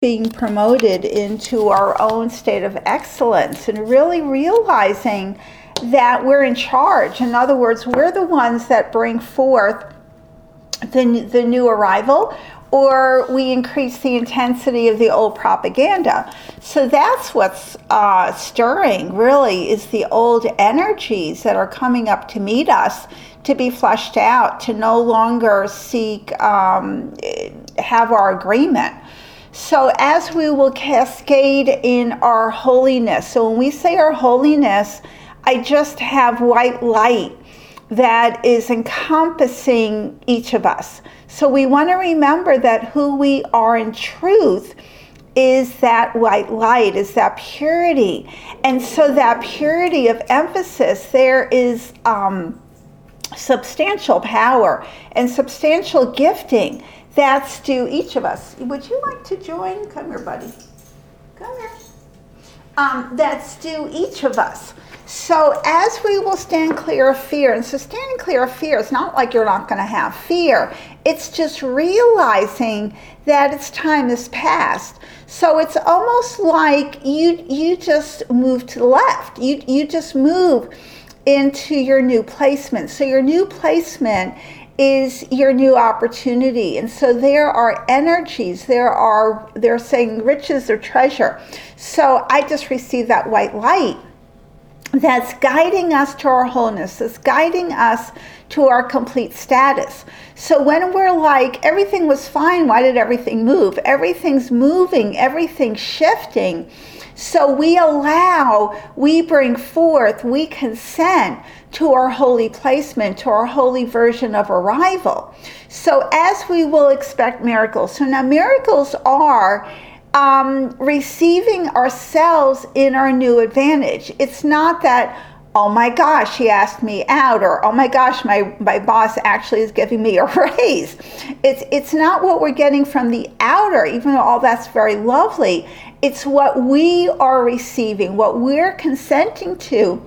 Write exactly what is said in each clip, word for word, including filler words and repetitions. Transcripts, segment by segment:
being promoted into our own state of excellence and really realizing that we're in charge. In other words, we're the ones that bring forth the, the new arrival, or we increase the intensity of the old propaganda. So that's what's uh, stirring, really, is the old energies that are coming up to meet us, to be flushed out, to no longer seek, um, have our agreement. So as we will cascade in our holiness, so when we say our holiness, I just have white light that is encompassing each of us. So we want to remember that who we are in truth is that white light, is that purity. And so that purity of emphasis, there is um, substantial power and substantial gifting that's due each of us. Would you like to join? Come here, buddy. Come here. Um, that's due each of us. So as we will stand clear of fear, and so standing clear of fear is not like you're not going to have fear. It's just realizing that its time is past. So it's almost like you you just move to the left. You you just move into your new placement. So your new placement is your new opportunity. And so there are energies, there are, they're saying riches or treasure. So I just received that white light that's guiding us to our wholeness, that's guiding us to our complete status. So when we're like, everything was fine, why did everything move? Everything's moving, everything's shifting. So we allow, we bring forth, we consent to our holy placement, to our holy version of arrival. So as we will expect miracles. So now miracles are um, receiving ourselves in our new advantage. It's not that, oh my gosh, he asked me out, or oh my gosh, my, my boss actually is giving me a raise. It's, it's not what we're getting from the outer, even though all that's very lovely. It's what we are receiving, what we're consenting to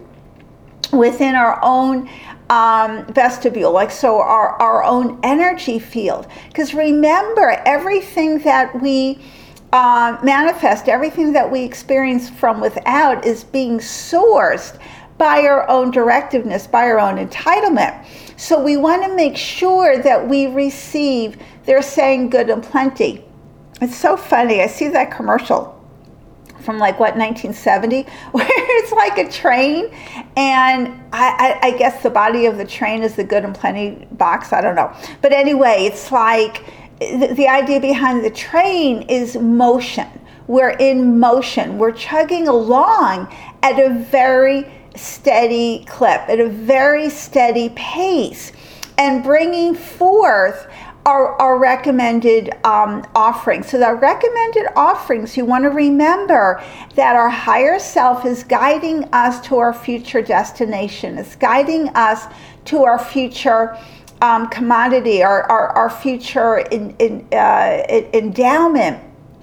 within our own um, vestibule, like so our, our own energy field. Because remember, everything that we uh, manifest, everything that we experience from without is being sourced by our own directiveness, by our own entitlement. So we want to make sure that we receive, they're saying good and plenty. It's so funny, I see that commercial from like what, nineteen seventy, where it's like a train, and I, I, I guess the body of the train is the good and plenty box, I don't know. But anyway, it's like the, the idea behind the train is motion. We're in motion. We're chugging along at a very steady clip, at a very steady pace, and bringing forth Our, our recommended um, offerings. So the recommended offerings, you want to remember that our higher self is guiding us to our future destination. It's guiding us to our future um, commodity, our, our, our future in, in, uh, endowment,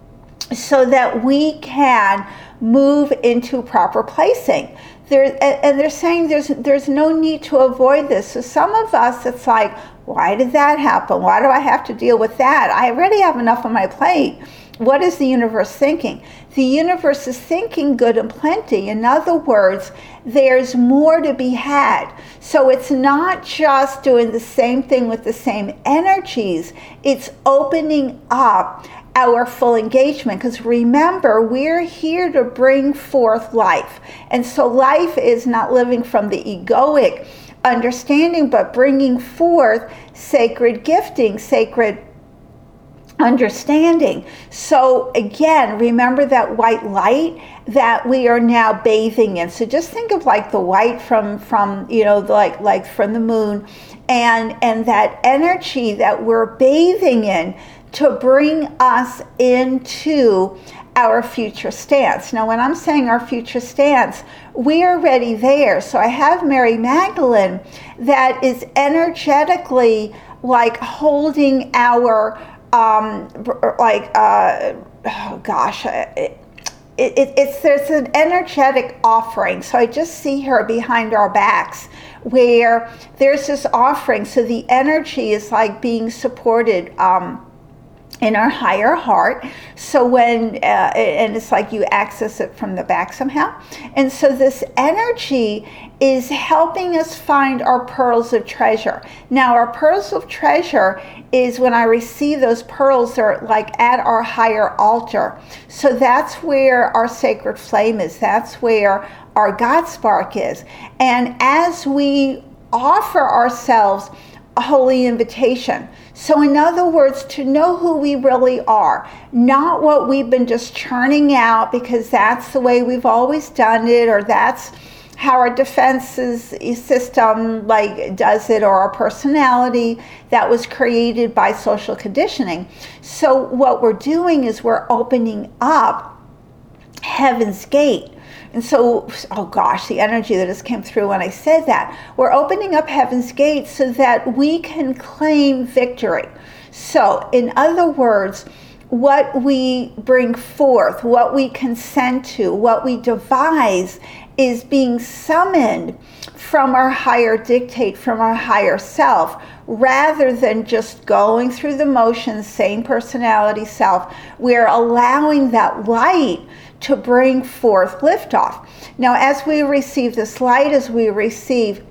so that we can move into proper placing. There, and they're saying there's there's no need to avoid this. So some of us, it's like, why did that happen? Why do I have to deal with that? I already have enough on my plate. What is the universe thinking? The universe is thinking good and plenty. In other words, there's more to be had. So it's not just doing the same thing with the same energies. It's opening up our full engagement, because remember, we're here to bring forth life. And so life is not living from the egoic understanding, but bringing forth sacred gifting, sacred understanding. So again, remember that white light that we are now bathing in. So just think of like the white from from you know like like from the moon, and and that energy that we're bathing in to bring us into our future stance. Now, when I'm saying our future stance, we are already there. So I have Mary Magdalene that is energetically like holding our, um, like, uh, oh gosh, it, it, it's there's an energetic offering. So I just see her behind our backs, where there's this offering. So the energy is like being supported, um, in our higher heart. So when, uh, and it's like you access it from the back somehow. And so this energy is helping us find our pearls of treasure. Now, our pearls of treasure is when I receive those pearls, they're like at our higher altar. So that's where our sacred flame is. That's where our God spark is. And as we offer ourselves a holy invitation, so in other words, to know who we really are, not what we've been just churning out because that's the way we've always done it, or that's how our defenses system like does it, or our personality that was created by social conditioning. So what we're doing is we're opening up heaven's gate. And so, oh gosh, the energy that just came through when I said that. We're opening up heaven's gate so that we can claim victory. So, in other words, what we bring forth, what we consent to, what we devise is being summoned from our higher dictate, from our higher self, rather than just going through the motions, same personality self. We're allowing that light to bring forth liftoff. Now, as we receive this light, as we receive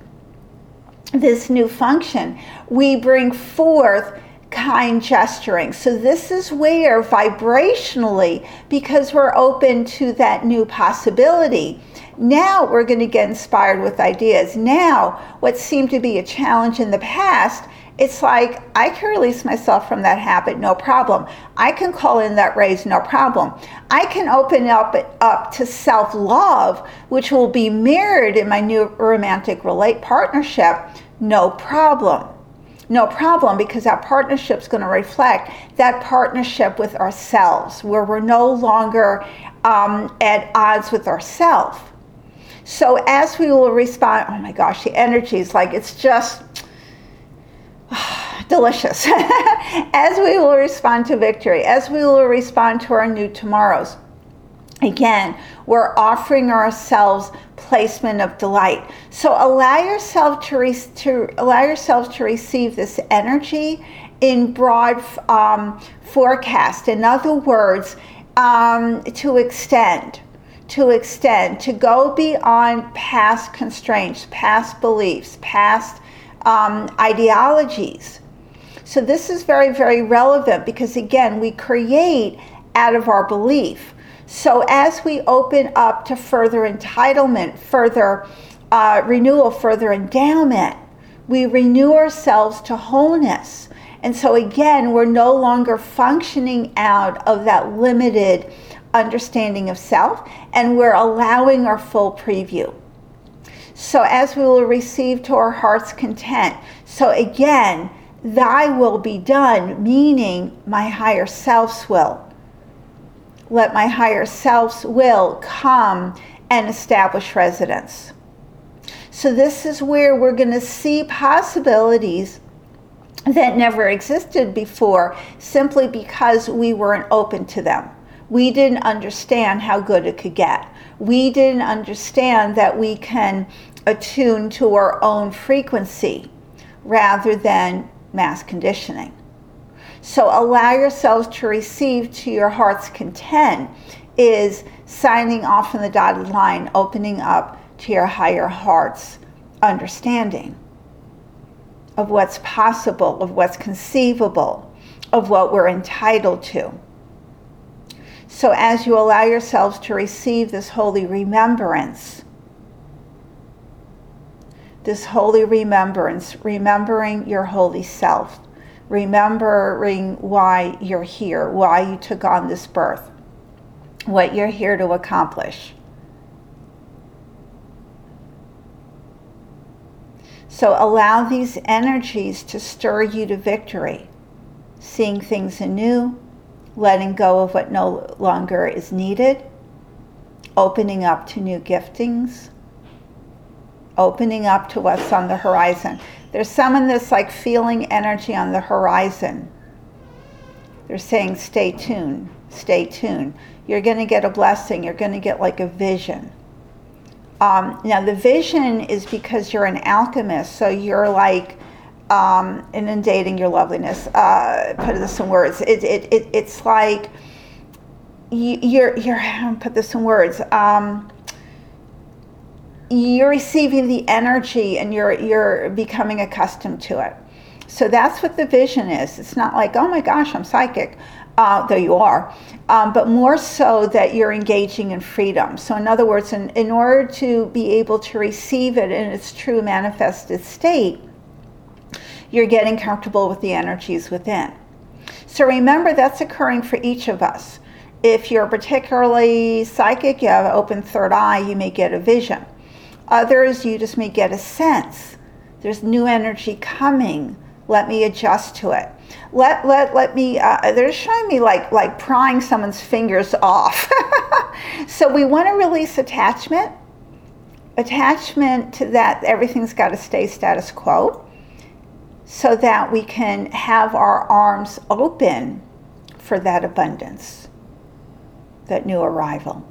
this new function, we bring forth kind gesturing. So this is where vibrationally, because we're open to that new possibility, now we're going to get inspired with ideas. Now, what seemed to be a challenge in the past, it's like, I can release myself from that habit, no problem. I can call in that raise, no problem. I can open up up to self-love, which will be mirrored in my new romantic relate partnership, no problem. No problem, because that partnership is going to reflect that partnership with ourselves, where we're no longer um, at odds with ourselves. So as we will respond, oh my gosh, the energy is like, it's just delicious. As we will respond to victory, as we will respond to our new tomorrows, again, we're offering ourselves placement of delight. So allow yourself to, re- to allow yourselves to receive this energy in broad um, forecast. In other words, um, to extend, to extend, to go beyond past constraints, past beliefs, past um, ideologies. So this is very, very relevant because, again, we create out of our belief. So as we open up to further entitlement, further uh, renewal, further endowment, we renew ourselves to wholeness. And so again, we're no longer functioning out of that limited understanding of self, and we're allowing our full preview. So as we will receive to our heart's content. So again, thy will be done, meaning my higher self's will. Let my higher self's will come and establish residence. So this is where we're going to see possibilities that never existed before, simply because we weren't open to them. We didn't understand how good it could get. We didn't understand that we can attune to our own frequency rather than mass conditioning. So allow yourselves to receive to your heart's content is signing off on the dotted line, opening up to your higher heart's understanding of what's possible, of what's conceivable, of what we're entitled to. So as you allow yourselves to receive this holy remembrance, this holy remembrance, remembering your holy self, remembering why you're here, why you took on this birth, what you're here to accomplish. So allow these energies to stir you to victory, seeing things anew, letting go of what no longer is needed, opening up to new giftings, opening up to what's on the horizon. There's some in this like feeling energy on the horizon. They're saying, stay tuned, stay tuned. You're going to get a blessing. You're going to get like a vision. Um, now the vision is because you're an alchemist. So you're like um, inundating your loveliness. Uh, put this in words. It, it, it, it's like you, you're, you're, put this in words. Um, you're receiving the energy and you're, you're becoming accustomed to it. So that's what the vision is. It's not like, oh my gosh, I'm psychic, uh, though you are, um, but more so that you're engaging in freedom. So in other words, in, in order to be able to receive it in its true manifested state, you're getting comfortable with the energies within. So remember, that's occurring for each of us. If you're particularly psychic, you have an open third eye, you may get a vision. Others, you just may get a sense. There's new energy coming. Let me adjust to it. Let let let me. Uh, they're showing me like like prying someone's fingers off. So we want to release attachment. Attachment to that everything's got to stay status quo, so that we can have our arms open for that abundance, that new arrival.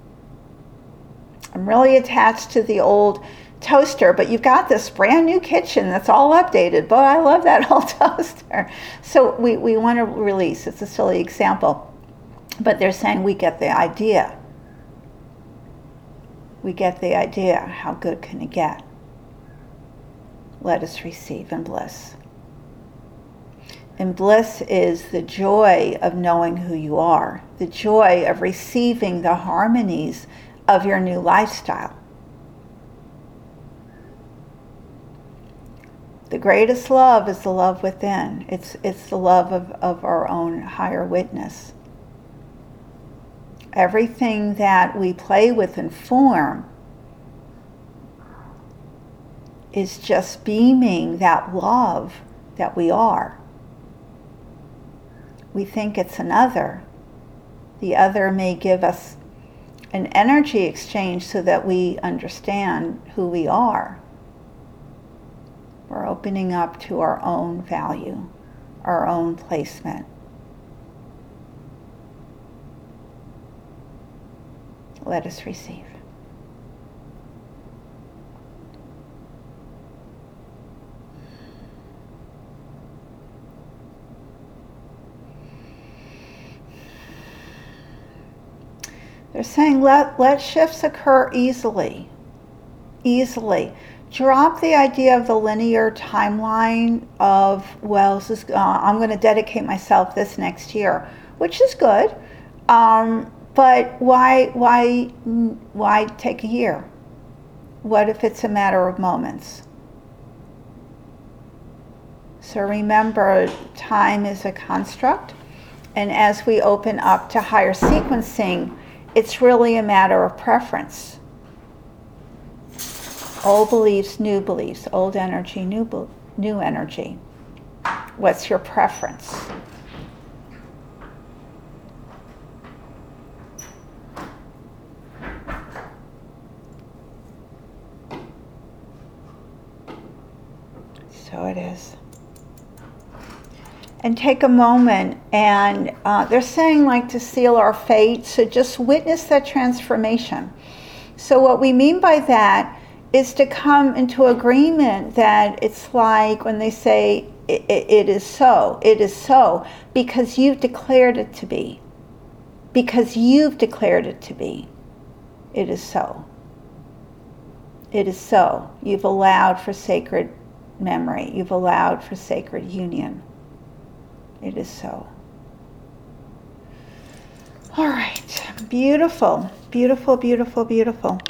I'm really attached to the old toaster, but you've got this brand new kitchen that's all updated. Boy, I love that old toaster. So we, we want to release. It's a silly example, but they're saying we get the idea. We get the idea. How good can it get? Let us receive in bliss. And bliss is the joy of knowing who you are, the joy of receiving the harmonies of your new lifestyle. The greatest love is the love within. It's, it's the love of, of our own higher witness. Everything that we play with and form is just beaming that love that we are. We think it's another. The other may give us an energy exchange so that we understand who we are. We're opening up to our own value, our own placement. Let us receive. They're saying let, let shifts occur easily. Easily. Drop the idea of the linear timeline of, well, this is, uh, I'm going to dedicate myself this next year, which is good. Um, but why, why, why take a year? What if it's a matter of moments? So remember, time is a construct. And as we open up to higher sequencing, it's really a matter of preference. Old beliefs, new beliefs, old energy, new be- new energy. What's your preference? So it is. And take a moment, and uh, they're saying like to seal our fate, so just witness that transformation. So what we mean by that is to come into agreement that it's like when they say it, it, it is so, it is so, because you've declared it to be. Because you've declared it to be. It is so. It is so. You've allowed for sacred memory. You've allowed for sacred union. It is so. All right. Beautiful, beautiful, beautiful, beautiful.